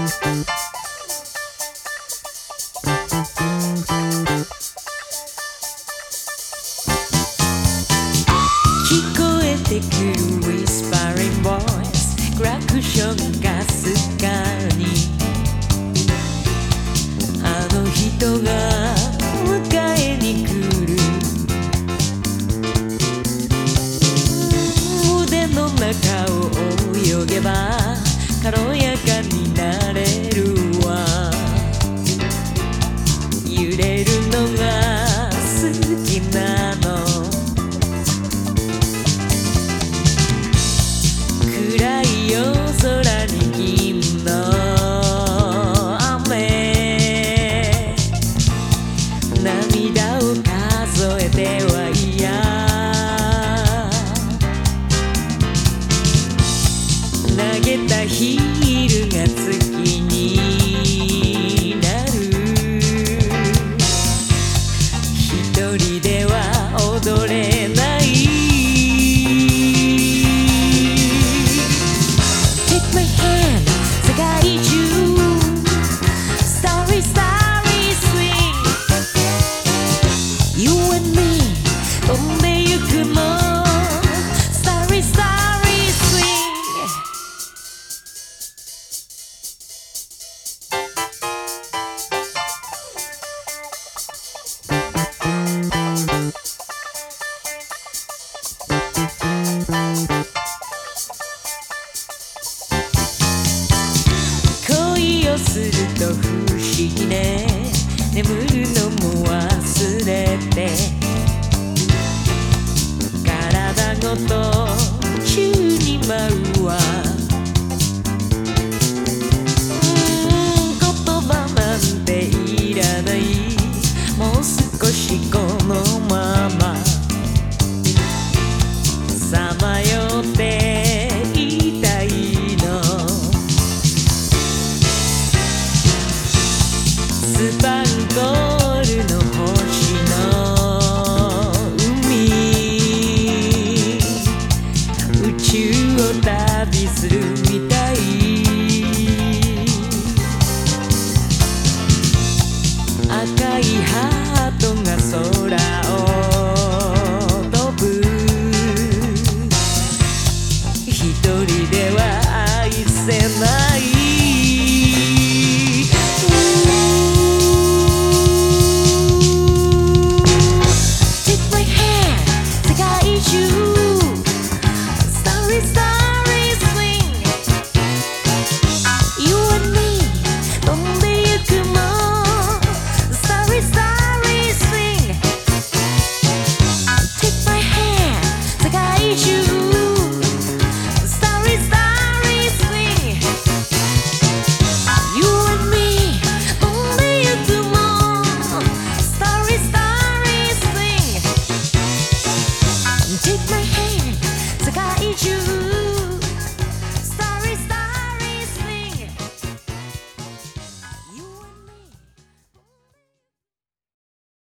聞こえてくる Whispering Voice クラクションかすかにあの人が迎えに来る腕の中を泳げば軽やかになれるわ揺れるのが好きなの暗い夜空に銀の雨涙を数えては嫌投げたヒールが月になる一人では踊れない Take my hand 世界中 Starry starry swing You and me 飛んでゆくの Starry starry swing恋をすると不思議ね眠るのも忘れて体ごと宙に舞うわ言葉なんていらないもう少しこのままさまよっていたいのスパンコールの星の海宇宙を旅するみたい赤いハートが空を飛ぶ一人では愛せない Take my hand 世界中 Starry starry